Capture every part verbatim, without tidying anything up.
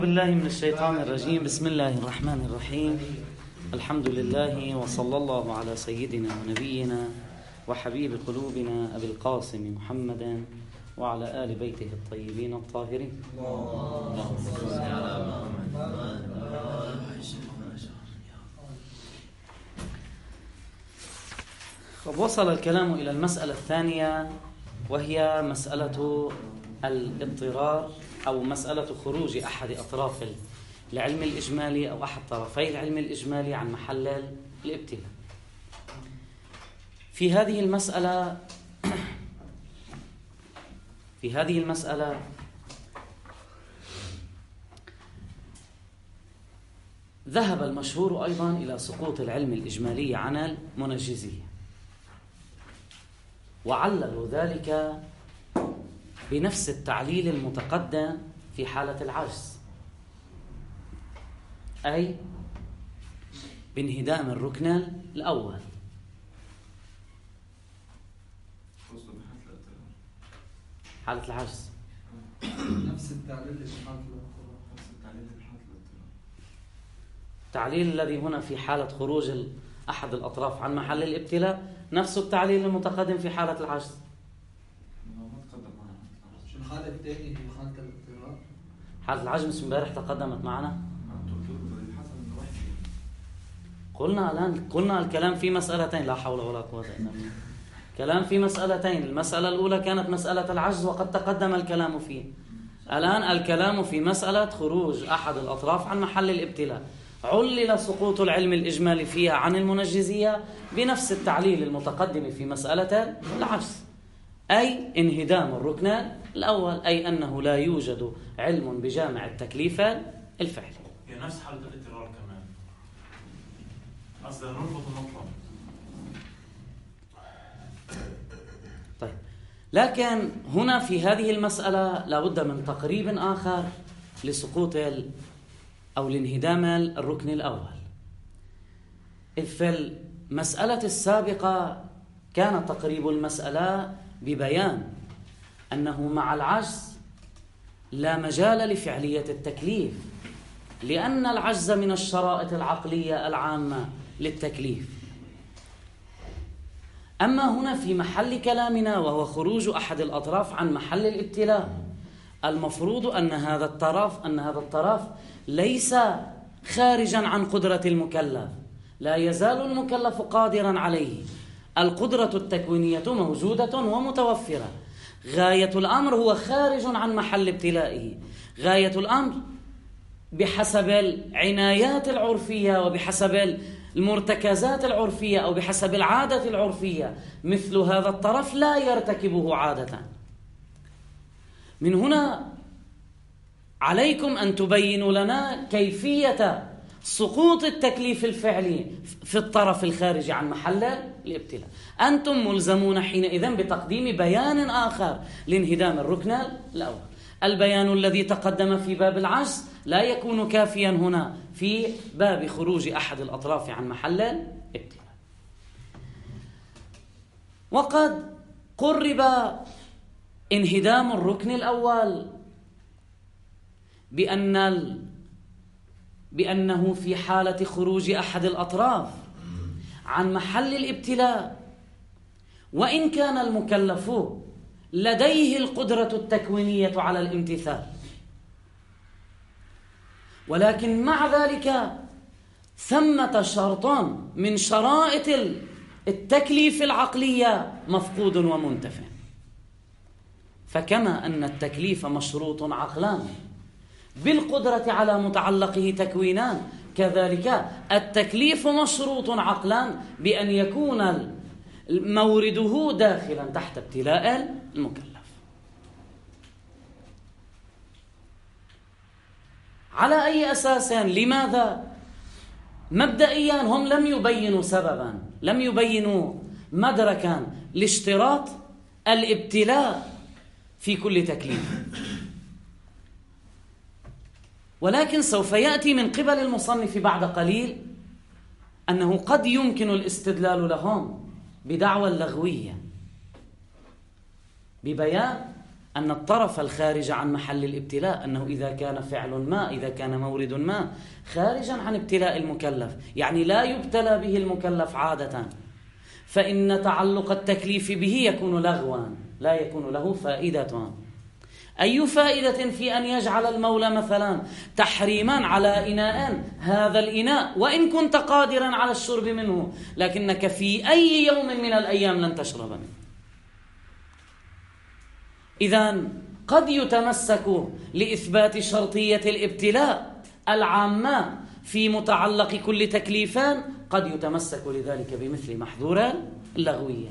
بالله من الشيطان الرجيم. بسم الله الرحمن الرحيم. الحمد لله وصلى الله على سيدنا ونبينا وحبيب قلوبنا أبي القاسم محمد وعلى آل بيته الطيبين الطاهرين. اللهم صل على محمد. وصل الكلام إلى المسألة الثانية، وهي مسألة الاضطرار أو مسألة خروج أحد أطراف العلم الإجمالي أو أحد طرفي العلم الإجمالي عن محل الابتلاء. في هذه المسألة في هذه المسألة ذهب المشهور أيضا إلى سقوط العلم الإجمالي عن المنجزية، وعللوا ذلك بنفس التعليل المتقدم في حالة العجز، أي بانهدام الركن الأول. حالة العجز نفس التعليل في حالة التعليل الذي هنا في حالة خروج أحد الأطراف عن محل الابتلاء نفس التعليل المتقدم في حالة العجز. الحالة الثانية هي حالة الاضطرار. حالة العجز امبارح تقدمت معنا. قلنا الآن قلنا الكلام في مسألتين، لا حول ولا قوة إلا بالله. كلام في مسألتين، المسألة الأولى كانت مسألة العجز وقد تقدم الكلام فيه. الآن الكلام في مسألة خروج أحد الأطراف عن محل الابتلاء، علل سقوط العلم الإجمالي فيها عن المنجزية بنفس التعليل المتقدم في مسألة العجز، أي انهدام الركن الأول، أي أنه لا يوجد علم بجامع التكليف الفعلي. هي نفس حالة الاضطرار كمان، أصلا نربط المطلب. طيب، لكن هنا في هذه المسألة لابد من تقريب آخر لسقوط أو لانهدام الركن الأول. إذ في المسألة السابقة كان تقريب المسألة ببيان أنه مع العجز لا مجال لفعلية التكليف، لأن العجز من الشرائط العقلية العامة للتكليف. أما هنا في محل كلامنا وهو خروج أحد الأطراف عن محل الابتلاء، المفروض أن هذا الطرف أن هذا الطرف ليس خارجا عن قدرة المكلف، لا يزال المكلف قادرا عليه، القدرة التكوينية موجودة ومتوفرة. غاية الأمر هو خارج عن محل ابتلائه. غاية الأمر بحسب العنايات العرفية وبحسب المرتكزات العرفية أو بحسب العادة العرفية، مثل هذا الطرف لا يرتكبه عادة. من هنا عليكم أن تبينوا لنا كيفية سقوط التكليف الفعلي في الطرف الخارجي عن محل الابتلاء. أنتم ملزمون حينئذ بتقديم بيان آخر لانهدام الركن الأول. البيان الذي تقدم في باب العجز لا يكون كافيا هنا في باب خروج أحد الأطراف عن محل الابتلاء. وقد قرب انهدام الركن الأول بأن ال... بأنه في حالة خروج أحد الأطراف عن محل الابتلاء، وإن كان المكلف لديه القدرة التكوينية على الامتثال، ولكن مع ذلك ثمة شرط من شرائط التكليف العقلية مفقود ومنتفع. فكما أن التكليف مشروط عقلان بالقدرة على متعلقه تكوينان، كذلك التكليف مشروط عقلان بأن يكون مورده داخلا تحت ابتلاء المكلف. على أي أساس؟ لماذا؟ مبدئيا هم لم يبينوا سببا، لم يبينوا مدركا لاشتراط الابتلاء في كل تكليف، ولكن سوف يأتي من قبل المصنف بعد قليل أنه قد يمكن الاستدلال لهم بدعوى اللغوية ببيان أن الطرف الخارج عن محل الابتلاء، أنه إذا كان فعل ما، إذا كان مورد ما خارجا عن ابتلاء المكلف، يعني لا يبتلى به المكلف عادة، فإن تعلق التكليف به يكون لغوا، لا يكون له فائدة. أي فائدة في أن يجعل المولى مثلا تحريما على إناء، هذا الإناء وإن كنت قادرا على الشرب منه لكنك في أي يوم من الأيام لن تشرب منه. إذن قد يتمسك لإثبات شرطية الابتلاء العامة في متعلق كل تكليفان، قد يتمسك لذلك بمثل محظور اللغوية،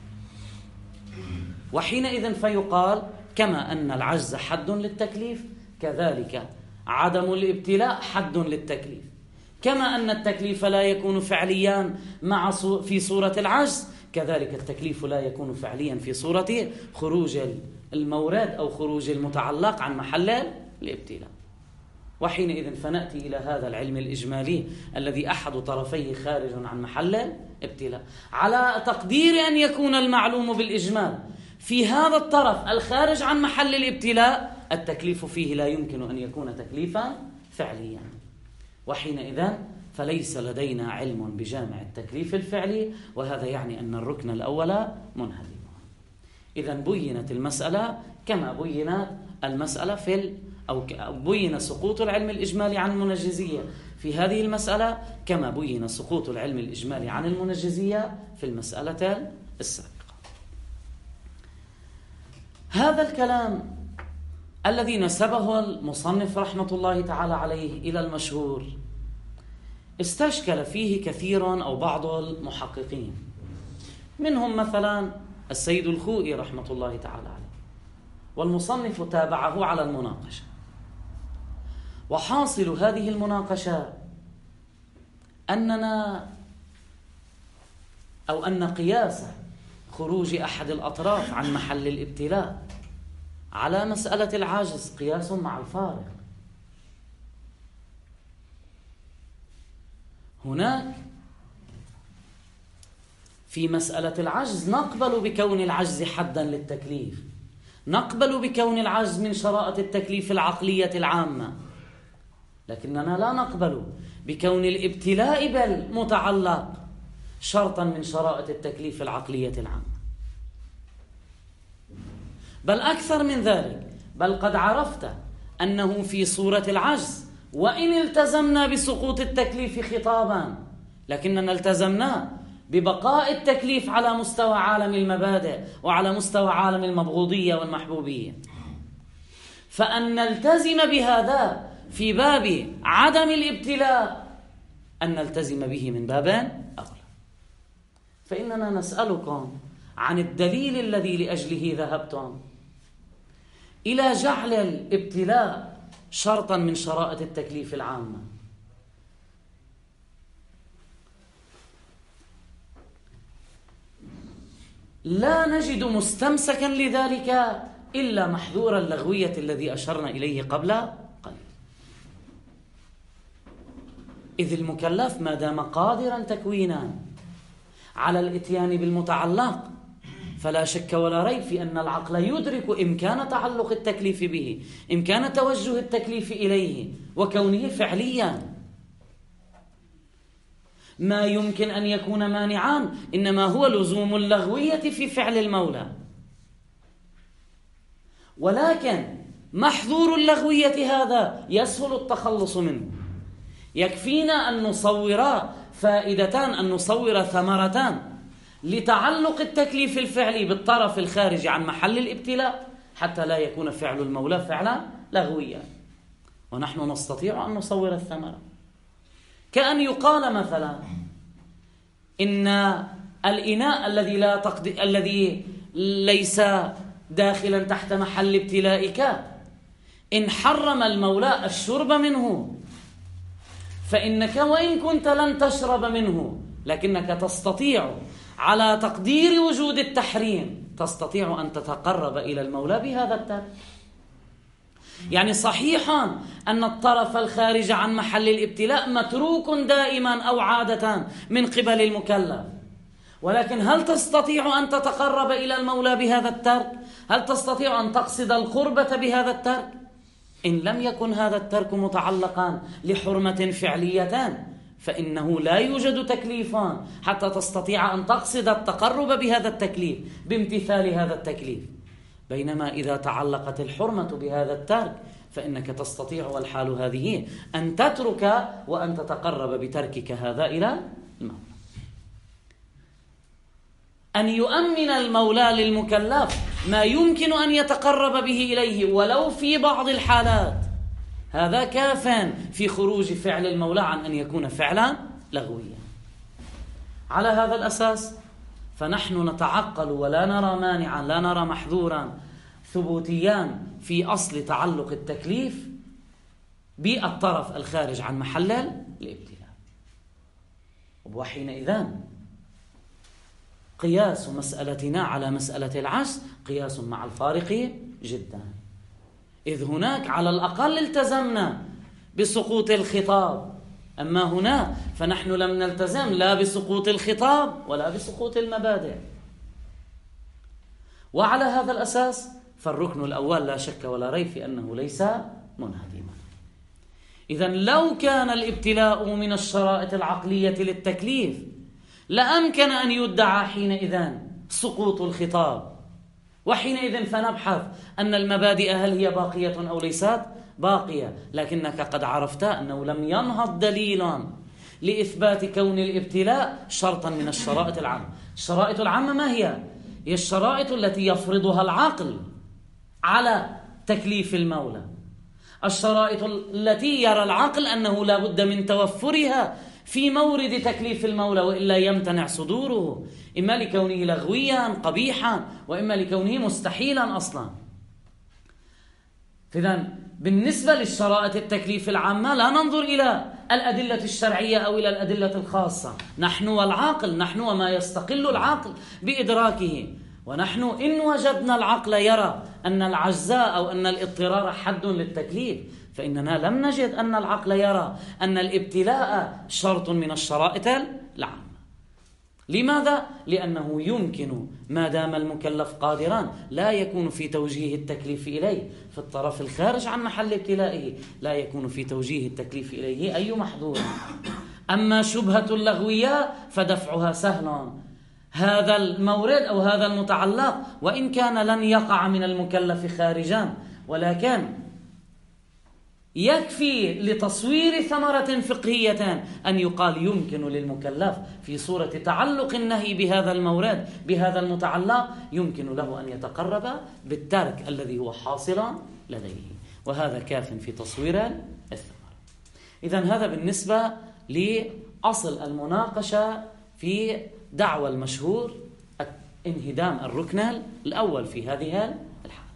وحينئذ فيقال كما أن العجز حد للتكليف كذلك عدم الابتلاء حد للتكليف، كما أن التكليف لا يكون فعليا مع في صورة العجز كذلك التكليف لا يكون فعليا في صورة خروج المورد أو خروج المتعلق عن محل الابتلاء. وحينئذ فنأتي إلى هذا العلم الإجمالي الذي أحد طرفيه خارج عن محل الابتلاء، على تقدير أن يكون المعلوم بالإجمال في هذا الطرف الخارج عن محل الابتلاء التكليف فيه لا يمكن أن يكون تكليفا فعليا، وحينئذ فليس لدينا علم بجامع التكليف الفعلي، وهذا يعني أن الركن الأول منهدم. إذن بينت المسألة كما بينت المسألة في ال... أو بين سقوط العلم الإجمالي عن المنجزية في هذه المسألة كما بين سقوط العلم الإجمالي عن المنجزية في المسألة السابقة. هذا الكلام الذي نسبه المصنف رحمة الله تعالى عليه إلى المشهور استشكل فيه كثير أو بعض المحققين، منهم مثلا السيد الخوئي رحمة الله تعالى عليه، والمصنف تابعه على المناقشة. وحاصل هذه المناقشة أننا أو أن قياس خروج أحد الأطراف عن محل الابتلاء على مسألة العاجز قياس مع الفارق. هناك في مسألة العجز نقبل بكون العجز حدا للتكليف، نقبل بكون العجز من شرائط التكليف العقلية العامة، لكننا لا نقبل بكون الابتلاء بالمتعلق شرطا من شرائط التكليف العقلية العامة. بل أكثر من ذلك، بل قد عرفت أنه في صورة العجز وإن التزمنا بسقوط التكليف خطابا لكننا التزمنا ببقاء التكليف على مستوى عالم المبادئ وعلى مستوى عالم المبغوضية والمحبوبية، فأن نلتزم بهذا في باب عدم الابتلاء أن نلتزم به من باب أولى. فإننا نسألكم عن الدليل الذي لأجله ذهبتم إلى جعل الابتلاء شرطا من شرائط التكليف العامة. لا نجد مستمسكا لذلك إلا محذور اللغوية الذي أشرنا إليه قبل قليل، إذ المكلف ما دام قادرا تكوينا على الإتيان بالمتعلق فلا شك ولا ريب في أن العقل يدرك إمكان تعلق التكليف به، إمكان توجه التكليف إليه وكونه فعليا. ما يمكن أن يكون مانعا إنما هو لزوم اللغوية في فعل المولى، ولكن محظور اللغوية هذا يسهل التخلص منه. يكفينا أن نصور فائدتان، أن نصور ثمرتان لتعلق التكليف الفعلي بالطرف الخارج عن محل الابتلاء حتى لا يكون فعل المولى فعلا لغويا، ونحن نستطيع أن نصور الثمرة. كأن يقال مثلا إن الإناء الذي لا تقدر الذي ليس داخلا تحت محل ابتلائك إن حرم المولى الشرب منه فإنك وإن كنت لن تشرب منه لكنك تستطيع على تقدير وجود التحريم تستطيع أن تتقرب إلى المولى بهذا الترك. يعني صحيحا أن الطرف الخارج عن محل الابتلاء متروك دائما أو عادة من قبل المكلف، ولكن هل تستطيع أن تتقرب إلى المولى بهذا الترك؟ هل تستطيع أن تقصد القربة بهذا الترك؟ إن لم يكن هذا الترك متعلقا لحرمة فعليتان فإنه لا يوجد تكليفان حتى تستطيع أن تقصد التقرب بهذا التكليف بامتثال هذا التكليف. بينما إذا تعلقت الحرمة بهذا الترك فإنك تستطيع والحال هذه أن تترك وأن تتقرب بتركك هذا إلى المولى. أن يؤمن المولى للمكلف ما يمكن أن يتقرب به إليه ولو في بعض الحالات، هذا كاف في خروج فعل المولى عن أن يكون فعلا لغويا. على هذا الأساس فنحن نتعقل ولا نرى مانعا، لا نرى محظورا ثبوتيا في أصل تعلق التكليف بالطرف الخارج عن محل الابتلاء. وحينئذ قياس مسألتنا على مسألة العجز قياس مع الفارق جدا، إذ هناك على الأقل التزمنا بسقوط الخطاب، أما هنا فنحن لم نلتزم لا بسقوط الخطاب ولا بسقوط المبادئ. وعلى هذا الأساس فالركن الأول لا شك ولا ريب في أنه ليس منهدما. إذن لو كان الابتلاء من الشرائط العقلية للتكليف لأمكن أن يدعى حينئذ سقوط الخطاب، وحينئذ فنبحث أن المبادئ هل هي باقية أو ليست باقية. لكنك قد عرفت أنه لم ينهض دليلا لإثبات كون الابتلاء شرطا من الشرائط العامة. الشرائط العامة ما هي؟ هي الشرائط التي يفرضها العقل على تكليف المولى، الشرائط التي يرى العقل أنه لا بد من توفرها في مورد تكليف المولى وإلا يمتنع صدوره، إما لكونه لغويا قبيحا وإما لكونه مستحيلا أصلا. إذن بالنسبة للشرائط التكليف العامة لا ننظر إلى الأدلة الشرعية أو إلى الأدلة الخاصة، نحن والعاقل، نحن وما يستقل العقل بإدراكه. ونحن إن وجدنا العقل يرى أن العجزاء أو أن الاضطرار حد للتكليف فإننا لم نجد أن العقل يرى أن الابتلاء شرط من الشرائط العامة. لماذا؟ لأنه يمكن ما دام المكلف قادرا لا يكون في توجيه التكليف إليه في الطرف الخارج عن محل ابتلائه، لا يكون في توجيه التكليف إليه أي محظور. أما شبهة اللغوية فدفعها سهل. هذا المورد أو هذا المتعلق وإن كان لن يقع من المكلف خارجا، ولكن يكفي لتصوير ثمرة فقهية أن يقال يمكن للمكلف في صورة تعلق النهي بهذا المورد بهذا المتعلق يمكن له أن يتقرب بالترك الذي هو حاصل لديه، وهذا كاف في تصوير الثمرة. إذن هذا بالنسبة لأصل المناقشة في دعوى المشهور انهدام الركن الأول في هذه الحالة.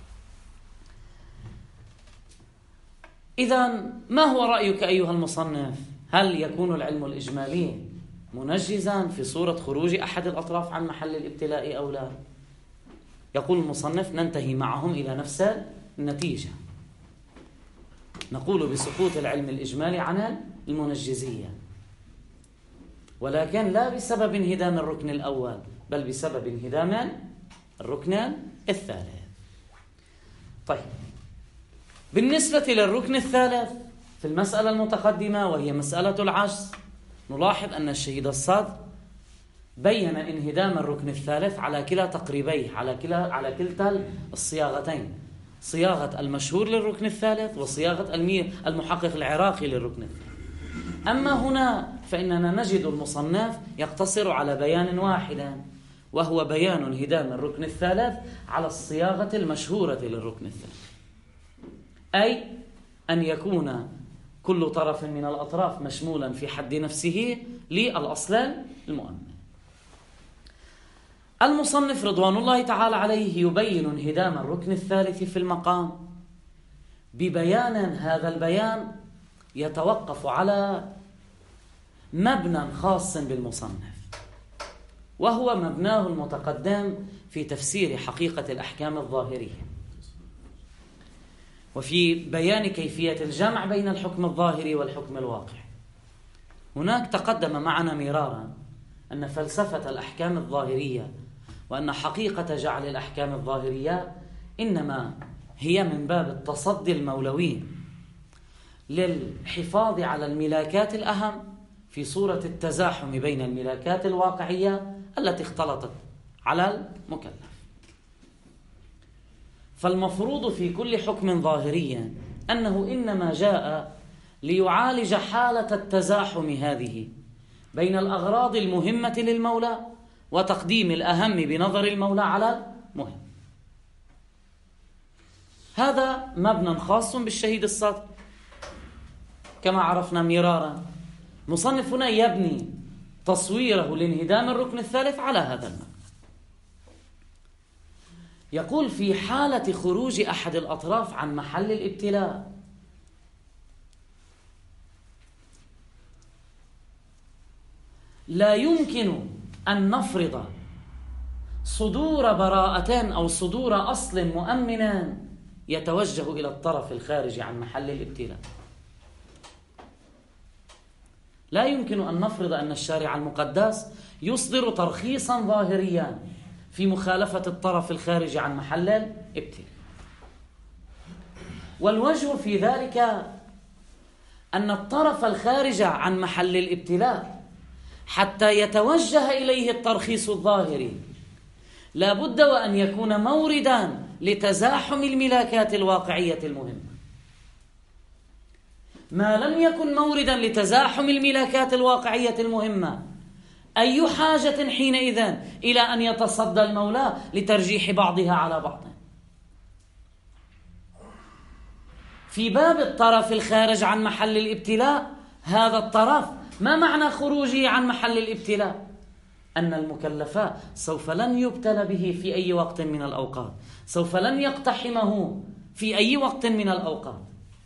إذن ما هو رأيك أيها المصنف؟ هل يكون العلم الإجمالي منجزا في صورة خروج أحد الأطراف عن محل الابتلاء أو لا؟ يقول المصنف ننتهي معهم إلى نفس النتيجة، نقول بسقوط العلم الإجمالي عن المنجزية، ولكن لا بسبب انهدام الركن الأول بل بسبب انهدام الركن الثالث. طيب، بالنسبة للركن الثالث في المسألة المتقدمة وهي مسألة العجز، نلاحظ أن الشهيد الصادق بين انهدام الركن الثالث على كلا تقريبيه، على كلا على كلتا الصياغتين، صياغة المشهور للركن الثالث وصياغة المحقق العراقي للركن الثالث. أما هنا فإننا نجد المصنف يقتصر على بيان واحد، وهو بيان انهدام الركن الثالث على الصياغة المشهورة للركن الثالث، أي أن يكون كل طرف من الأطراف مشمولا في حد نفسه للأصل المؤمن. المصنف رضوان الله تعالى عليه يبين انهدام الركن الثالث في المقام ببيان، هذا البيان يتوقف على مبنى خاص بالمصنف، وهو مبناه المتقدم في تفسير حقيقة الأحكام الظاهرية وفي بيان كيفية الجمع بين الحكم الظاهري والحكم الواقعي. هناك تقدم معنا مرارا أن فلسفة الأحكام الظاهرية وأن حقيقة جعل الأحكام الظاهرية إنما هي من باب التصدي المولوي للحفاظ على الملاكات الأهم في صورة التزاحم بين الملاكات الواقعية التي اختلطت على المكلف. فالمفروض في كل حكم ظاهري أنه إنما جاء ليعالج حالة التزاحم هذه بين الأغراض المهمة للمولى وتقديم الأهم بنظر المولى على المهم. هذا مبنى خاص بالشهيد الصادق كما عرفنا مرارا. مصنفنا يبني تصويره لانهدام الركن الثالث على هذا المبنى. يقول في حالة خروج أحد الأطراف عن محل الابتلاء لا يمكن أن نفرض صدور براءتين أو صدور أصل مؤمن يتوجه إلى الطرف الخارج عن محل الابتلاء. لا يمكن أن نفرض أن الشارع المقدس يصدر ترخيصا ظاهريا في مخالفة الطرف الخارج عن محل الابتلاء. والوجه في ذلك أن الطرف الخارج عن محل الابتلاء حتى يتوجه إليه الترخيص الظاهري لا بد وأن يكون موردا لتزاحم الملاكات الواقعية المهمة. ما لم يكن موردا لتزاحم الملاكات الواقعية المهمة أي حاجة حينئذ إلى أن يتصدى المولى لترجيح بعضها على بعض؟ في باب الطرف الخارج عن محل الابتلاء، هذا الطرف ما معنى خروجه عن محل الابتلاء؟ أن المكلف سوف لن يبتلى به في أي وقت من الأوقات، سوف لن يقتحمه في أي وقت من الأوقات.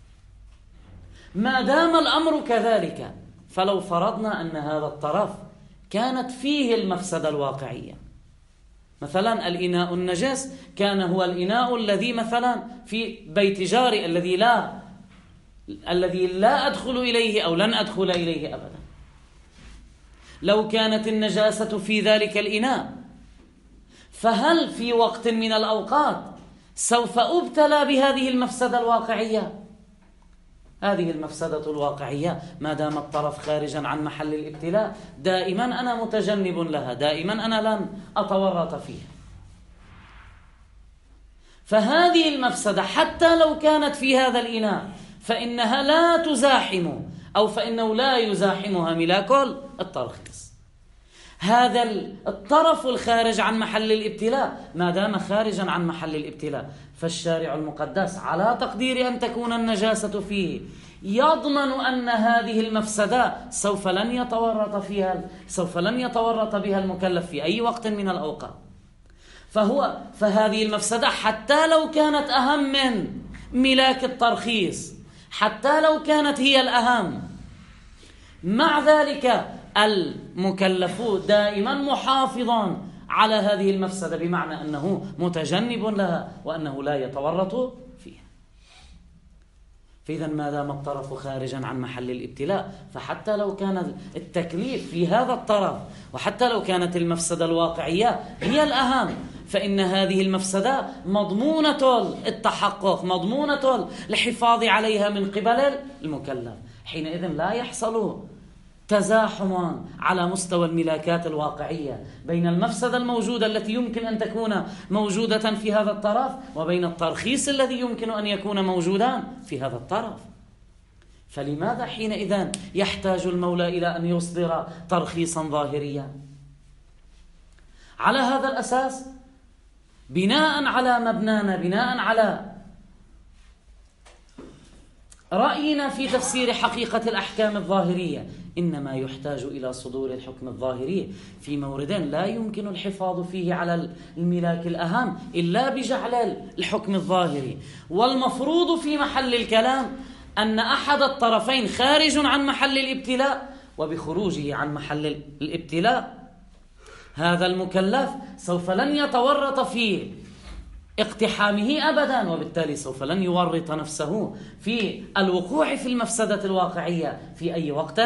ما دام الأمر كذلك، فلو فرضنا أن هذا الطرف كانت فيه المفسدة الواقعية، مثلا الإناء النجس كان هو الإناء الذي مثلا في بيت جاري الذي لا الذي لا أدخل إليه أو لن أدخل إليه أبدا، لو كانت النجاسة في ذلك الإناء، فهل في وقت من الأوقات سوف أبتلى بهذه المفسدة الواقعية؟ هذه المفسدة الواقعية ما دام الطرف خارجا عن محل الابتلاء دائما أنا متجنب لها، دائما أنا لن أتورط فيها. فهذه المفسدة حتى لو كانت في هذا الإناء فإنها لا تزاحم أو فإنه لا يزاحمها ملاك الترخيص. هذا الطرف الخارج عن محل الابتلاء ما دام خارجا عن محل الابتلاء فالشارع المقدس على تقدير أن تكون النجاسة فيه يضمن أن هذه المفسدة سوف لن يتورط فيها سوف لن يتورط بها المكلف في أي وقت من الأوقات. فهو فهذه المفسدة حتى لو كانت أهم من ملاك الترخيص، حتى لو كانت هي الأهم، مع ذلك المكلف دائما محافظا على هذه المفسدة، بمعنى أنه متجنب لها وأنه لا يتورط فيها. فإذا ما دام الطرف خارجا عن محل الابتلاء فحتى لو كان التكليف في هذا الطرف وحتى لو كانت المفسدة الواقعية هي الأهم، فإن هذه المفسدة مضمونة التحقق، مضمونة الحفاظ عليها من قبل المكلف. حينئذ لا يحصل تزاحم على مستوى الملاكات الواقعية بين المفسدة الموجودة التي يمكن أن تكون موجودة في هذا الطرف وبين الترخيص الذي يمكن أن يكون موجودا في هذا الطرف. فلماذا حينئذ يحتاج المولى إلى أن يصدر ترخيصا ظاهريا؟ على هذا الأساس بناء على مبنانا، بناء على رأينا في تفسير حقيقة الأحكام الظاهرية، إنما يحتاج إلى صدور الحكم الظاهري في مورد لا يمكن الحفاظ فيه على الملاك الأهم إلا بجعل الحكم الظاهري. والمفروض في محل الكلام أن أحد الطرفين خارج عن محل الابتلاء، وبخروجه عن محل الابتلاء هذا المكلف سوف لن يتورط في اقتحامه أبدا، وبالتالي سوف لن يورط نفسه في الوقوع في المفسدة الواقعية في أي وقت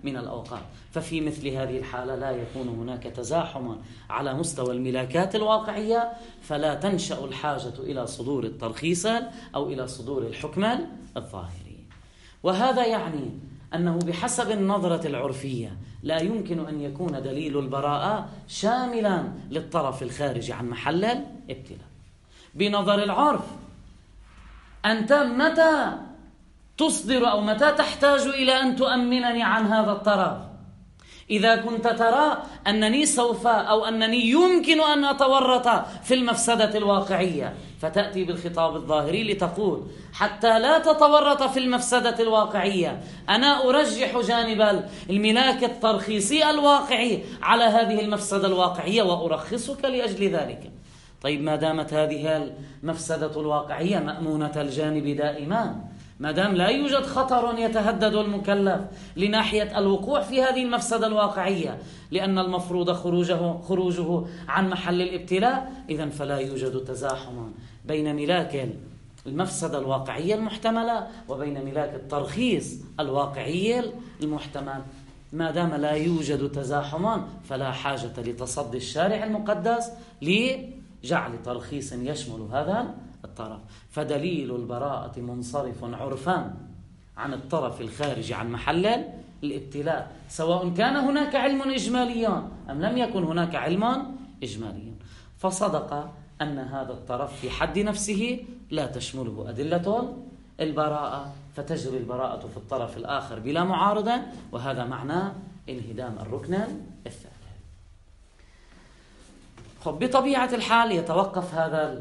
من الأوقات. ففي مثل هذه الحالة لا يكون هناك تزاحم على مستوى الملاكات الواقعية، فلا تنشأ الحاجة إلى صدور الترخيص أو إلى صدور الحكم الظاهري. وهذا يعني أنه بحسب النظرة العرفية لا يمكن أن يكون دليل البراءة شاملا للطرف الخارج عن محل الابتلاء. بنظر العرف أنت متى تصدر أو متى تحتاج إلى أن تؤمنني عن هذا الطرف؟ إذا كنت ترى أنني سوف أو أنني يمكن أن أتورط في المفسدة الواقعية، فتأتي بالخطاب الظاهري لتقول حتى لا تتورط في المفسدة الواقعية أنا أرجح جانب الملاك الترخيصي الواقعي على هذه المفسدة الواقعية وأرخصك لأجل ذلك. طيب ما دامت هذه المفسدة الواقعية مأمونة الجانب دائما، ما دام لا يوجد خطر يتهدد المكلف لناحية الوقوع في هذه المفسدة الواقعية لأن المفروض خروجه, خروجه عن محل الابتلاء، إذن فلا يوجد تزاحم بين ملاك المفسدة الواقعية المحتملة وبين ملاك الترخيص الواقعي المحتمل. ما دام لا يوجد تزاحم فلا حاجة لتصدي الشارع المقدس لجعل ترخيص يشمل هذا الطرف. فدليل البراءة منصرف عرفا عن الطرف الخارج عن محل الابتلاء، سواء كان هناك علم إجمالي أم لم يكن هناك علم إجمالي. فصدق أن هذا الطرف في حد نفسه لا تشمله أدلة البراءة، فتجري البراءة في الطرف الآخر بلا معارضة، وهذا معنى انهدام الركن الثالث. خب بطبيعة الحال يتوقف هذا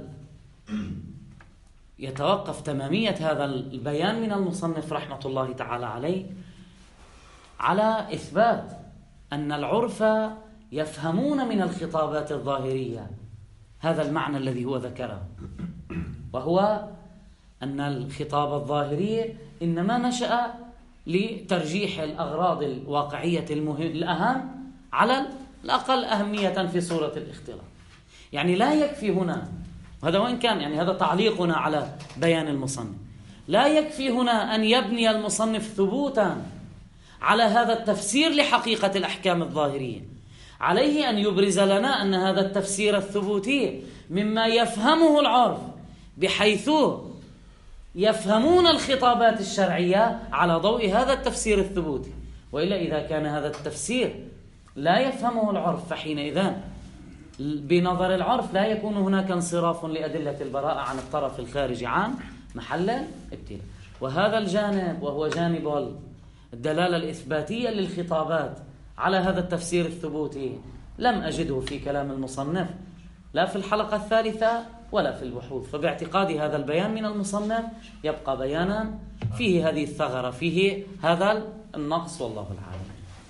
يتوقف تمامية هذا البيان من المصنف رحمة الله تعالى عليه على إثبات أن العرف يفهمون من الخطابات الظاهرية هذا المعنى الذي هو ذكره، وهو أن الخطاب الظاهري إنما نشأ لترجيح الأغراض الواقعية المهم الأهم على الأقل أهمية في صورة الاختلاط. يعني لا يكفي هنا، وهذا وإن كان يعني هذا تعليقنا على بيان المصنف، لا يكفي هنا أن يبني المصنف ثبوتا على هذا التفسير لحقيقة الأحكام الظاهرية، عليه أن يبرز لنا أن هذا التفسير الثبوتي مما يفهمه العرف، بحيث يفهمون الخطابات الشرعية على ضوء هذا التفسير الثبوتي. وإلا إذا كان هذا التفسير لا يفهمه العرف فحينئذ بنظر العرف لا يكون هناك انصراف لأدلة البراءة عن الطرف الخارج عن محل الابتلاء. وهذا الجانب وهو جانب الدلالة الإثباتية للخطابات على هذا التفسير الثبوتي لم أجده في كلام المصنف لا في الحلقة الثالثة ولا في البحوث. فباعتقادي هذا البيان من المصنف يبقى بيانا فيه هذه الثغرة، فيه هذا النقص، والله العالم.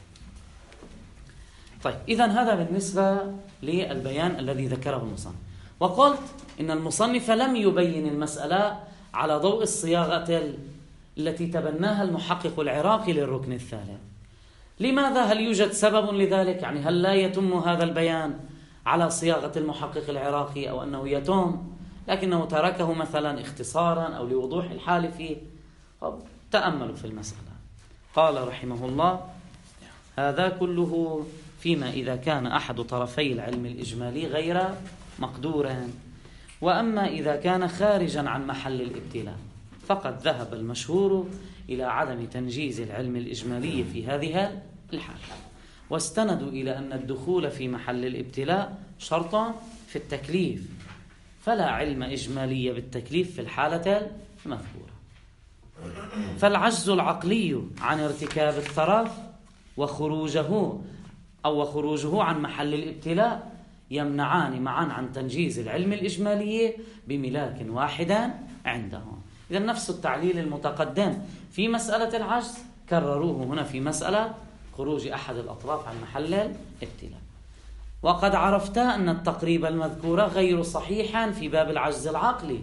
طيب إذن هذا بالنسبة للبيان الذي ذكره المصنف. وقلت إن المصنف لم يبين المسألة على ضوء الصياغة التي تبناها المحقق العراقي للركن الثالث. لماذا؟ هل يوجد سبب لذلك؟ يعني هل لا يتم هذا البيان على صياغة المحقق العراقي، أو أنه يتم لكنه تركه مثلا اختصارا أو لوضوح الحال فيه؟ تأملوا في المسألة. قال رحمه الله: هذا كله فيما إذا كان أحد طرفي العلم الإجمالي غير مقدورا، وأما إذا كان خارجا عن محل الابتلاء فقد ذهب المشهور إلى عدم تنجيز العلم الإجمالي في هذه الحالة، واستندوا إلى أن الدخول في محل الابتلاء شرط في التكليف، فلا علم إجمالي بالتكليف في الحالة المذكورة. فالعجز العقلي عن ارتكاب الطرف وخروجه أو خروجه عن محل الابتلاء يمنعان معا عن تنجيز العلم الإجمالي بملاك واحدا عندهم. إذا نفس التعليل المتقدم في مسألة العجز كرروه هنا في مسألة خروج أحد الأطراف عن محل الابتلاء. وقد عرفت أن التقريب المذكور غير صحيحا في باب العجز العقلي.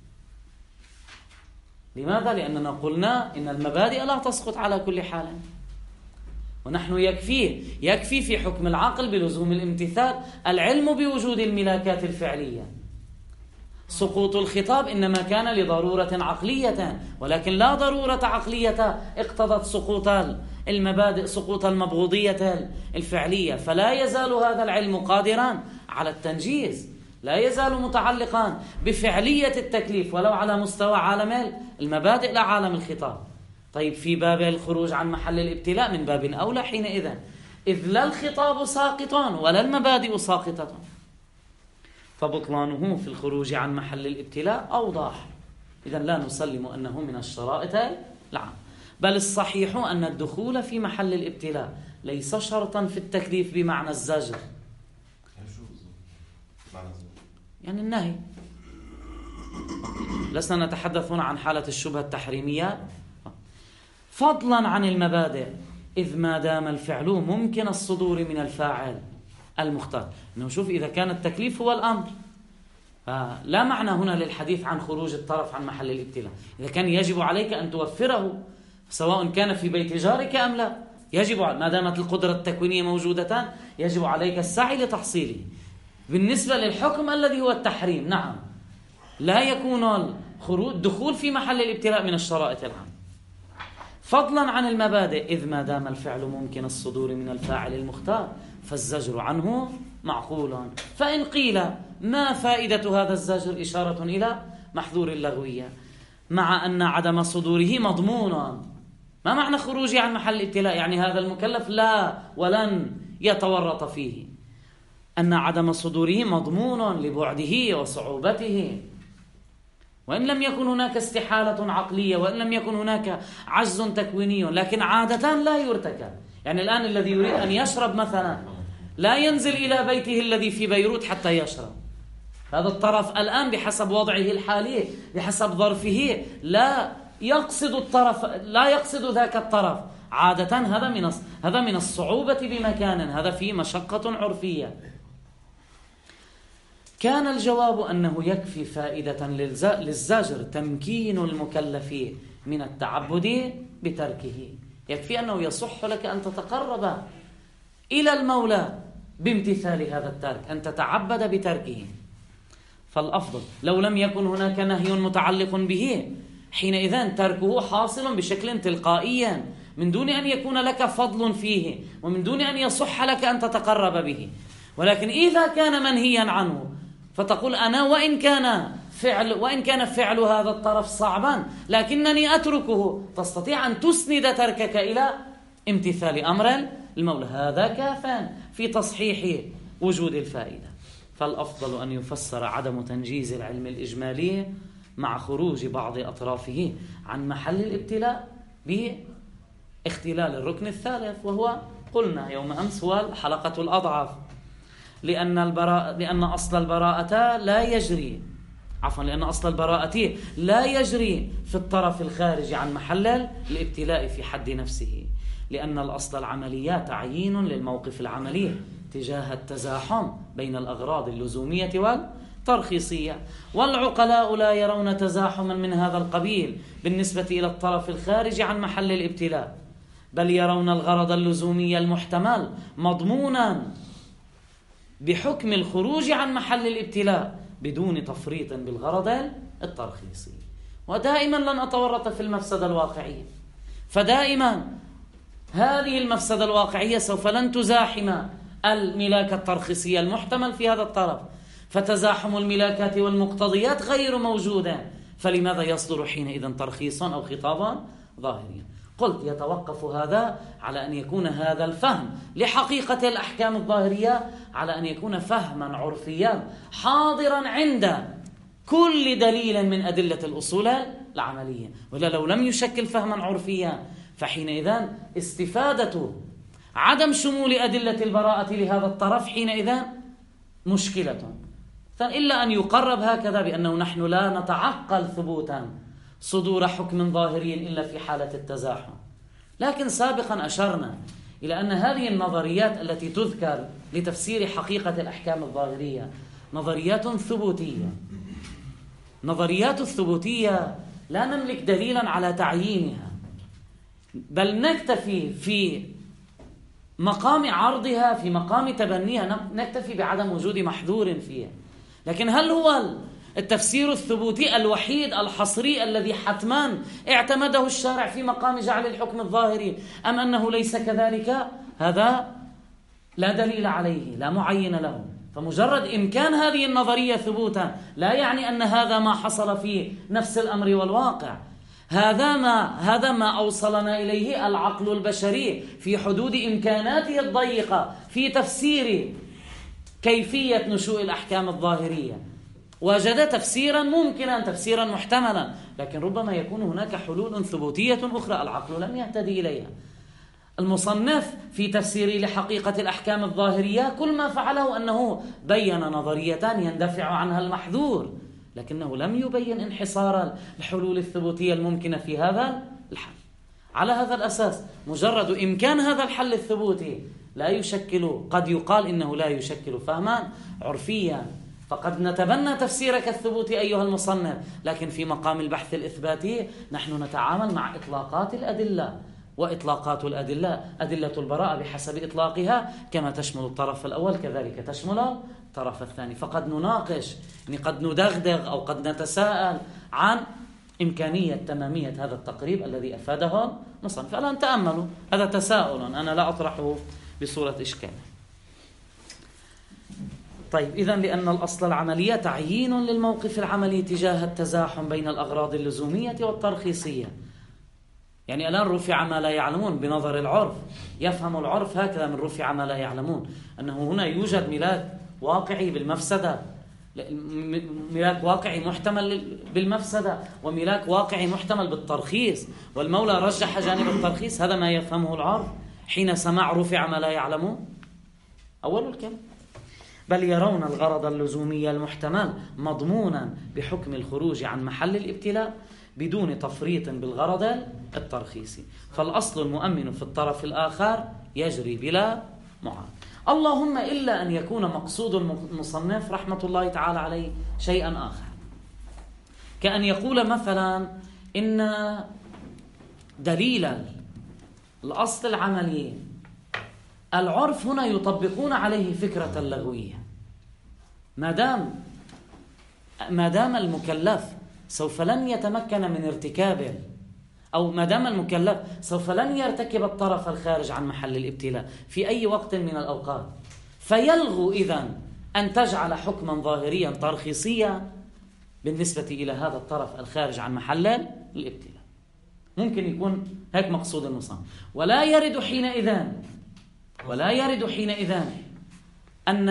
لماذا؟ لأننا قلنا إن المبادئ لا تسقط على كل حال، ونحن يكفي يكفي في حكم العقل بلزوم الامتثال العلم بوجود الملاكات الفعلية. سقوط الخطاب إنما كان لضرورة عقلية، ولكن لا ضرورة عقلية اقتضت سقوط المبادئ، سقوط المبغوضية الفعلية. فلا يزال هذا العلم قادرا على التنجيز، لا يزال متعلقا بفعلية التكليف ولو على مستوى عالم المبادئ لا عالم الخطاب. طيب في باب الخروج عن محل الابتلاء من باب أولى حينئذ، إذ لا الخطاب ساقط ولا المبادئ ساقطة، فبطلانه في الخروج عن محل الابتلاء أوضح. إذن لا نسلم أنه من الشرائط العام، بل الصحيح أن الدخول في محل الابتلاء ليس شرطا في التكليف بمعنى الزجر، يعني النهي. لسنا نتحدث هنا عن حالة الشبهة التحريمية، فضلا عن المبادئ، إذ ما دام الفعل ممكن الصدور من الفاعل المختار. إنه شوف، إذا كان التكليف هو الأمر فلا معنى هنا للحديث عن خروج الطرف عن محل الابتلاء. إذا كان يجب عليك أن توفره سواء كان في بيت جارك أم لا، يجب ما دامت القدرة التكوينية موجودة يجب عليك السعي لتحصيله. بالنسبة للحكم الذي هو التحريم، نعم لا يكون الخروج الدخول في محل الابتلاء من الشرائط العام، فضلا عن المبادئ، إذ ما دام الفعل ممكن الصدور من الفاعل المختار فالزجر عنه معقول. فإن قيل ما فائدة هذا الزجر؟ إشارة إلى محظور اللغوية، مع أن عدم صدوره مضمون. ما معنى خروجه عن محل الابتلاء؟ يعني هذا المكلف لا ولن يتورط فيه، أن عدم صدوره مضمون لبعده وصعوبته، وإن لم يكن هناك استحالة عقلية وإن لم يكن هناك عجز تكويني، لكن عادة لا يرتكب. يعني الآن الذي يريد أن يشرب مثلا لا ينزل إلى بيته الذي في بيروت حتى يشرب، هذا الطرف الآن بحسب وضعه الحالي بحسب ظرفه لا يقصد الطرف، لا يقصد ذاك الطرف عادة. هذا من هذا من الصعوبة بمكان، هذا فيه مشقة عرفية. كان الجواب أنه يكفي فائدة للزجر تمكين المكلف من التعبد بتركه، يكفي أنه يصح لك أن تتقرب إلى المولى بامتثال هذا الترك، أن تتعبد بتركه. فالأفضل لو لم يكن هناك نهي متعلق به، حينئذ تركه حاصل بشكل تلقائي من دون أن يكون لك فضل فيه ومن دون أن يصح لك أن تتقرب به. ولكن إذا كان منهيا عنه فتقول أنا وإن كان فعل وإن كان فعل هذا الطرف صعبا لكنني أتركه، تستطيع أن تسند تركك إلى امتثال أمر المولى، هذا كافٍ في تصحيح وجود الفائدة. فالأفضل أن يفسر عدم تنجيز العلم الإجمالي مع خروج بعض أطرافه عن محل الابتلاء باختلال الركن الثالث، وهو قلنا يوم أمس هو الحلقة الأضعف، لأن البراءة لأن أصل البراءة لا يجري عفوا لأن أصل البراءة لا يجري في الطرف الخارج عن محل الابتلاء في حد نفسه، لأن الأصل العملية تعيين للموقف العملي تجاه التزاحم بين الأغراض اللزومية والترخيصية، والعقلاء لا يرون تزاحما من هذا القبيل بالنسبة إلى الطرف الخارج عن محل الابتلاء، بل يرون الغرض اللزومي المحتمل مضمونا بحكم الخروج عن محل الابتلاء بدون تفريط بالغرض الترخيصي. ودائما لن أتورط في المفسدة الواقعية، فدائما هذه المفسدة الواقعية سوف لن تزاحم الملاك الترخيصية المحتمل في هذا الطرف، فتزاحم الملاكات والمقتضيات غير موجودة، فلماذا يصدر حينئذ ترخيص أو خطابا ظاهريا؟ قلت يتوقف هذا على أن يكون هذا الفهم لحقيقة الأحكام الظاهرية على أن يكون فهما عرفيا حاضرا عند كل دليل من أدلة الأصول العملية، ولا لو لم يشكل فهما عرفيا فحينئذ استفادة عدم شمول أدلة البراءة لهذا الطرف حينئذ مشكلة، فإلا أن يقرب هكذا بأنه نحن لا نتعقل ثبوتا صدور حكم ظاهري إلا في حالة التزاحم. لكن سابقا أشرنا إلى أن هذه النظريات التي تذكر لتفسير حقيقة الأحكام الظاهرية نظريات ثبوتية. نظريات الثبوتية لا نملك دليلا على تعيينها، بل نكتفي في مقام عرضها في مقام تبنيها نكتفي بعدم وجود محذور فيها. لكن هل هو التفسير الثبوتي الوحيد الحصري الذي حتما اعتمده الشارع في مقام جعل الحكم الظاهري، أم أنه ليس كذلك؟ هذا لا دليل عليه، لا معين له. فمجرد إمكان هذه النظرية ثبوتا لا يعني أن هذا ما حصل في نفس الأمر والواقع. هذا ما هذا ما أوصلنا إليه العقل البشري في حدود إمكاناته الضيقة في تفسير كيفية نشوء الأحكام الظاهرية. وجد تفسيرا ممكنا، تفسيرا محتملا، لكن ربما يكون هناك حلول ثبوتية أخرى العقل لم يهتدي إليها. المصنف في تفسيره لحقيقة الأحكام الظاهرية كل ما فعله أنه بين نظريتان يندفع عنها المحذور، لكنه لم يبين انحصار الحلول الثبوتية الممكنة في هذا الحل. على هذا الأساس مجرد إمكان هذا الحل الثبوتي لا يشكل، قد يقال إنه لا يشكل فهما عرفيا، فقد نتبنى تفسيرك الثبوتي أيها المصنف، لكن في مقام البحث الإثباتي نحن نتعامل مع إطلاقات الأدلة، وإطلاقات الأدلة أدلة البراءة بحسب إطلاقها كما تشمل الطرف الأول كذلك تشمل الطرف الثاني. فقد نناقش، يعني قد ندغدغ أو قد نتساءل عن إمكانية تمامية هذا التقريب الذي أفاده المصنف. الآن تأملوا، هذا تساؤل أنا لا أطرحه بصورة إشكال. طيب، إذن لأن الأصل العملية تعيين للموقف العملي تجاه التزاحم بين الأغراض اللزومية والترخيصية. يعني الآن رفع ما لا يعلمون بنظر العرف، يفهم العرف هكذا من رفع ما لا يعلمون، أنه هنا يوجد ملاك واقعي بالمفسدة، ملاك واقعي محتمل بالمفسدة، وملاك واقعي محتمل بالترخيص، والمولى رجح جانب الترخيص. هذا ما يفهمه العرف حين سمع رفع ما لا يعلمون. أول الكلام، بل يرون الغرض اللزومي المحتمل مضمونا بحكم الخروج عن محل الابتلاء بدون تفريط بالغرض الترخيصي، فالأصل المؤمن في الطرف الآخر يجري بلا معارضة. اللهم إلا أن يكون مقصود المصنف رحمة الله تعالى عليه شيئا آخر، كأن يقول مثلا إن دليل الأصل العملي العرف هنا يطبقون عليه فكرة لغوية، ما دام ما دام المكلف سوف لن يتمكن من ارتكابه، أو ما دام المكلف سوف لن يرتكب الطرف الخارج عن محل الابتلاء في أي وقت من الأوقات، فيلغو إذن أن تجعل حكما ظاهريا ترخيصيا بالنسبة إلى هذا الطرف الخارج عن محل الابتلاء. ممكن يكون هيك مقصود المصنف. ولا يرد حينئذ ولا يرد حينئذ أن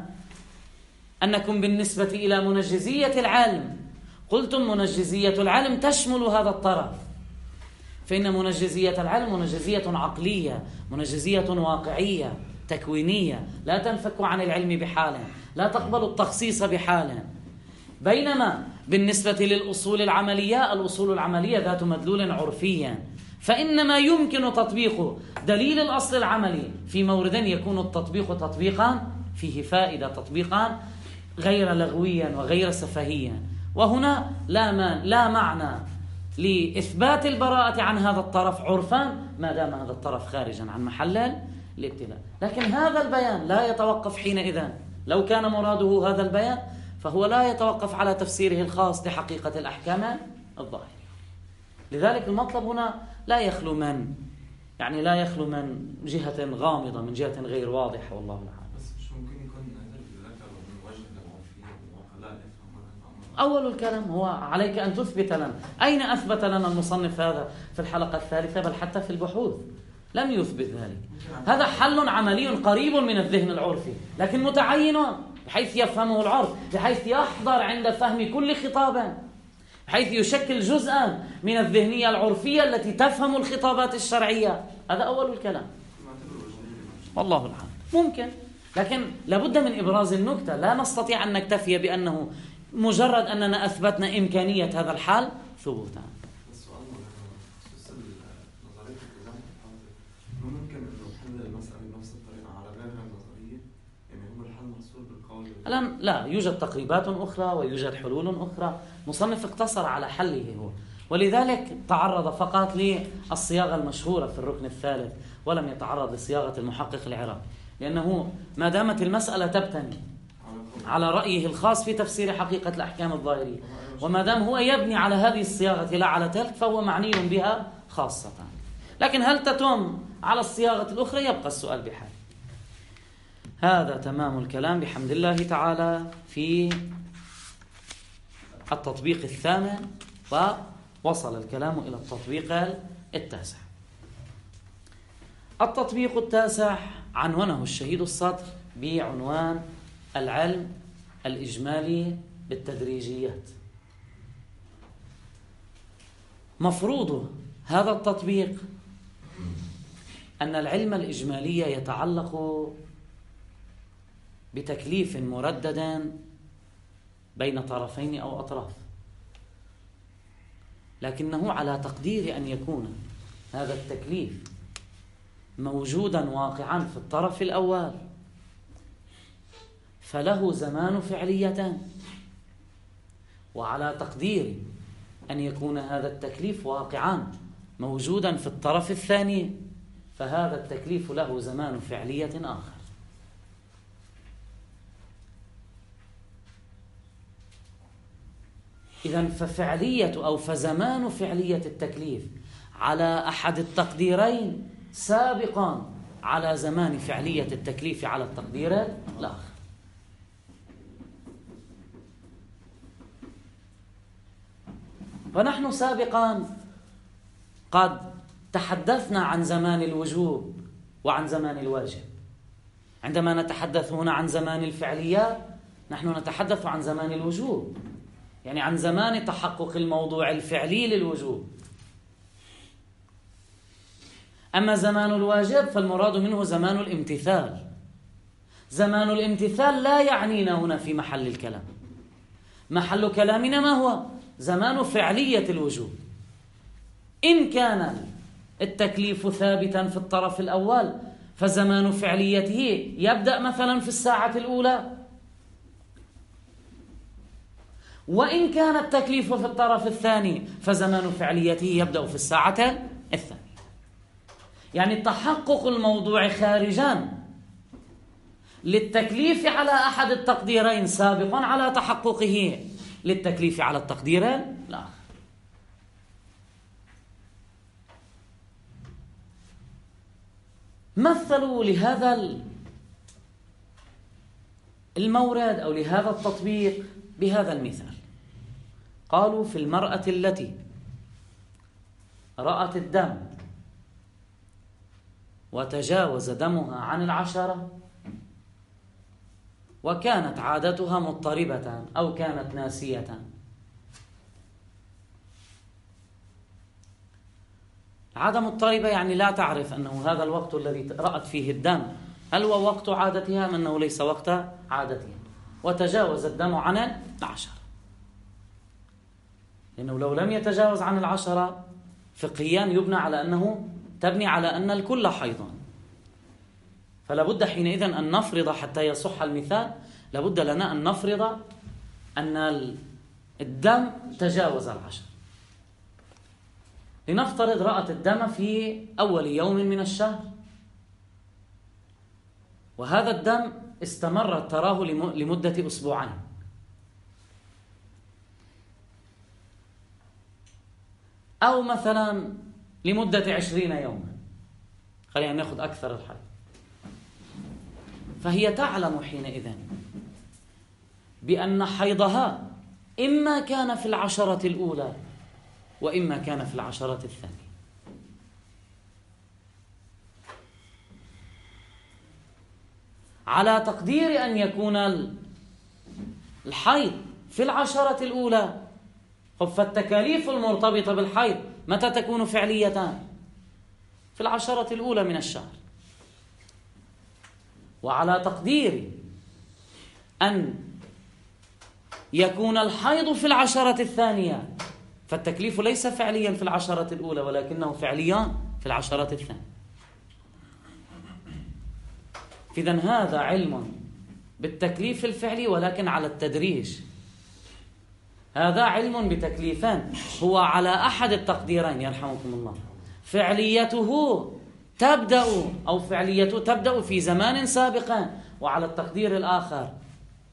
أنكم بالنسبة إلى منجزية العلم قلتم منجزية العلم تشمل هذا الطرف، فإن منجزية العلم منجزية عقلية، منجزية واقعية تكوينية، لا تنفك عن العلم بحال، لا تقبل التخصيص بحال. بينما بالنسبة للأصول العملية، الأصول العملية ذات مدلول عرفيا، فإنما يمكن تطبيق دليل الأصل العملي في مورد يكون التطبيق تطبيقا فيه فائدة، تطبيقا غير لغويا وغير سفهيا. وهنا لا, ما لا معنى لإثبات البراءة عن هذا الطرف عرفا ما دام هذا الطرف خارجا عن محل الابتلاء. لكن هذا البيان لا يتوقف حينئذ، لو كان مراده هذا البيان فهو لا يتوقف على تفسيره الخاص لحقيقة الأحكام الظاهرة. لذلك المطلب هنا لا يخلو من يعني لا يخلو من جهة غامضة، من جهة غير واضحة، والله أعلم. بس مش ممكن يكون هذا الذكر من وجه العرفية ولا يفهم. أول الكلام هو عليك أن تثبت لنا. أين أثبت لنا المصنف هذا في الحلقة الثالثة؟ بل حتى في البحوث لم يثبت ذلك. هذا حل عملي قريب من الذهن العرفي، لكن متعين بحيث يفهمه العرف، بحيث يحضر عند فهم كل خطاب، بحيث يشكل جزءا من الذهنية العرفية التي تفهم الخطابات الشرعية. هذا أول الكلام، والله العالم. ممكن، لكن لابد من إبراز النكتة. لا نستطيع أن نكتفي بأنه مجرد أننا أثبتنا إمكانية هذا الحال ثبوتا. السؤال بخصوص نظرية التزام الحاضر، ممكن أنه حل المسألة بنفس الطريقة على غيرها النظرية؟ يعني هو الحل محصور بالقول؟ الآن لا، يوجد تقريبات أخرى ويوجد حلول أخرى. مصنف اقتصر على حله هو، ولذلك تعرض فقط للصياغة المشهورة في الركن الثالث، ولم يتعرض لصياغة المحقق العراقي، لأنه ما دامت المسألة تبتني على قول على رأيه الخاص في تفسير حقيقة الأحكام الظاهرية، وما دام هو يبني على هذه الصياغة لا على تلك فهو معني بها خاصة. لكن هل تتم على الصياغة الأخرى؟ يبقى السؤال بحال. هذا تمام الكلام بحمد الله تعالى في التطبيق الثامن، ووصل الكلام إلى التطبيق التاسع. التطبيق التاسع عنوانه الشهيد الصدر بعنوان العلم الإجمالي بالتدريجيات. مفروض هذا التطبيق أن العلم الإجمالي يتعلق بتكليف مردد بين طرفين أو أطراف، لكنه على تقدير أن يكون هذا التكليف موجودا واقعا في الطرف الأول فله زمان فعليتان، وعلى تقدير أن يكون هذا التكليف واقعا موجودا في الطرف الثاني فهذا التكليف له زمان فعلية آخر. إذن ففعلية أو فزمان فعلية التكليف على أحد التقديرين سابقا على زمان فعلية التكليف على التقدير الآخر. ونحن سابقا قد تحدثنا عن زمان الوجوب وعن زمان الواجب. عندما نتحدث هنا عن زمان الفعليات نحن نتحدث عن زمان الوجوب، يعني عن زمان تحقق الموضوع الفعلي للوجوب. أما زمان الواجب فالمراد منه زمان الامتثال. زمان الامتثال لا يعنينا هنا في محل الكلام، محل كلامنا ما هو؟ زمان فعلية الوجوب. إن كان التكليف ثابتا في الطرف الأول فزمان فعليته يبدأ مثلا في الساعة الأولى، وإن كان التكليف في الطرف الثاني فزمان فعليته يبدأ في الساعة الثانية. يعني تحقق الموضوع خارجا للتكليف على أحد التقديرين سابقا على تحققه للتكليف على التقدير الآخر. مثلوا لهذا المورد أو لهذا التطبيق بهذا المثال. قالوا في المرأة التي رأت الدم وتجاوز دمها عن العشرة وكانت عادتها مضطربة أو كانت ناسية. عادة مضطربة يعني لا تعرف أنه هذا الوقت الذي رأت فيه الدم هل هو وقت عادتها أم أنه ليس وقت عادتها، وتجاوز الدم عن العشرة. لأنه لو لم يتجاوز عن العشرة فقهيا يبنى على أنه تبني على أن الكل حيض، فلا بد حينئذ أن نفرض حتى يصح المثال، لابد لنا أن نفرض أن الدم تجاوز العشر. لنفترض رأت الدم في أول يوم من الشهر، وهذا الدم استمر تراه لمدة أسبوعين، أو مثلا لمدة عشرين يوما، خلينا نأخذ أكثر الحال. فهي تعلم حينئذ بأن حيضها إما كان في العشرة الأولى وإما كان في العشرة الثانية. على تقدير أن يكون الحيض في العشرة الأولى، فالتكاليف المرتبطة بالحيض متى تكون فعليتان؟ في العشرة الأولى من الشهر. وعلى تقدير أن يكون الحيض في العشرة الثانية فالتكليف ليس فعليا في العشرة الأولى ولكنه فعليا في العشرة الثانية. إذن هذا علم بالتكليف الفعلي ولكن على التدريج. هذا علم بتكليفان هو على أحد التقديرين يرحمكم الله، فعليته تبدأ أو فعليته تبدأ في زمان سابق، وعلى التقدير الآخر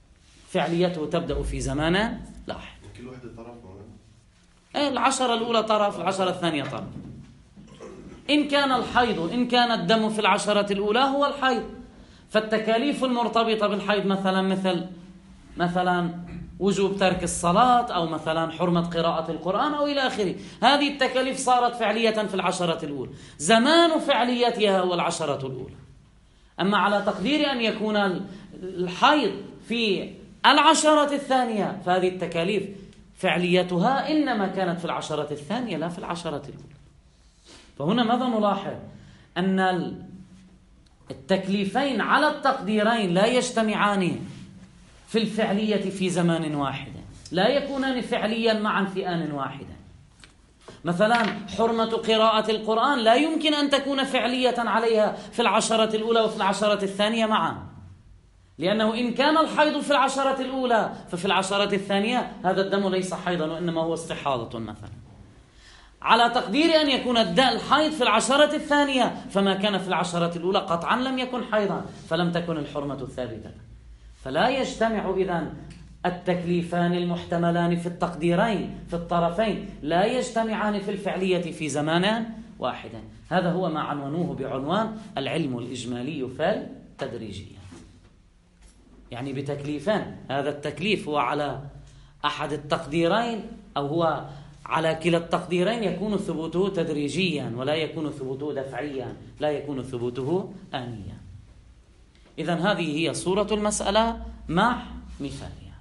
فعليته تبدأ في زمان لاحق. كل وحدة طرف مولانا؟ إيه، العشرة الأولى طرف، العشرة الثانية طرف. إن كان الحيض، إن كان الدم في العشرة الأولى هو الحيض، فالتكاليف المرتبطة بالحيض مثلا مثل مثلا وجوب ترك الصلاة، أو مثلا حرمة قراءة القرآن، أو إلى آخره، هذه التكاليف صارت فعلية في العشرة الأولى، زمان فعليتها هو العشرة الأولى. أما على تقدير أن يكون الحيض في العشرة الثانية، فهذه التكاليف فعليتها إنما كانت في العشرة الثانية لا في العشرة الأولى. فهنا ماذا نلاحظ؟ أن التكليفين على التقديرين لا يجتمعان في الفعلية في زمان واحد، لا يكونان فعليا معا في آن واحد. مثلا حرمة قراءة القرآن لا يمكن أن تكون فعلية عليها في العشرة الأولى وفي العشرة الثانية معا، لأنه إن كان الحيض في العشرة الأولى ففي العشرة الثانية هذا الدم ليس حيضا وإنما هو استحاضة مثلا. على تقدير أن يكون الحيض في العشرة الثانية، فما كان في العشرة الأولى قطعا لم يكن حيضا، فلم تكن الحرمة الثابتة. فلا يجتمع إذن التكليفان المحتملان في التقديرين في الطرفين، لا يجتمعان في الفعلية في زمان واحد. هذا هو ما عنونوه بعنوان العلم الإجمالي فالتدريجية، يعني بتكليفان. هذا التكليف هو على أحد التقديرين، أو هو على كلا التقديرين يكون ثبوته تدريجيا ولا يكون ثبوته دفعيا، لا يكون ثبوته آنيا. إذن هذه هي صورة المسألة مع مثالها.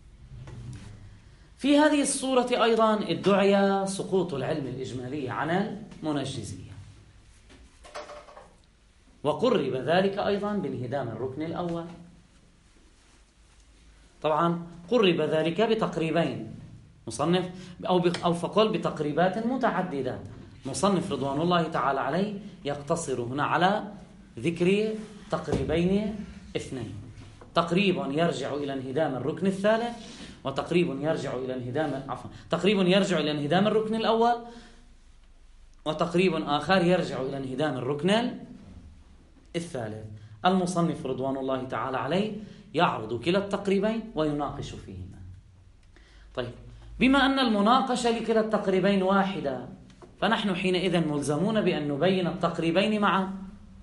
في هذه الصورة أيضا ادعي سقوط العلم الإجمالي عن المنجزية، وقرب ذلك أيضا بانهدام الركن الأول. طبعا قرب ذلك بتقريبين، مصنف أو أو فقل بتقريبات متعددة. مصنف رضوان الله تعالى عليه يقتصر هنا على ذكر تقريبين اثنين: تقريب يرجع إلى انهدام الركن الثالث، وتقريب يرجع إلى انهدام عفوا تقريب يرجع إلى انهدام الركن الأول، وتقريب آخر يرجع إلى انهدام الركن الثالث. المصنف رضوان الله تعالى عليه يعرض كلا التقريبين ويناقش فيهما. طيب، بما أن المناقشة لكلا التقريبين واحدة، فنحن حينئذ ملزمون بأن نبين التقريبين معا،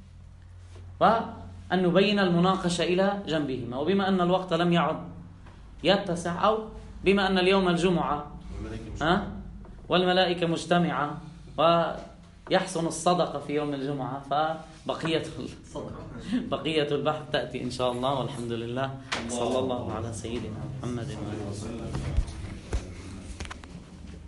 وأن نبين المناقشة إلى جنبهما. وبما أن الوقت لم يعد يتسع، أو بما أن اليوم الجمعة ها والملائكة مجتمعة ويحسن الصدقة في يوم الجمعة، فبقية بقية البحث تأتي إن شاء الله. والحمد لله، صلى الله على سيدنا محمد وآله وسلم.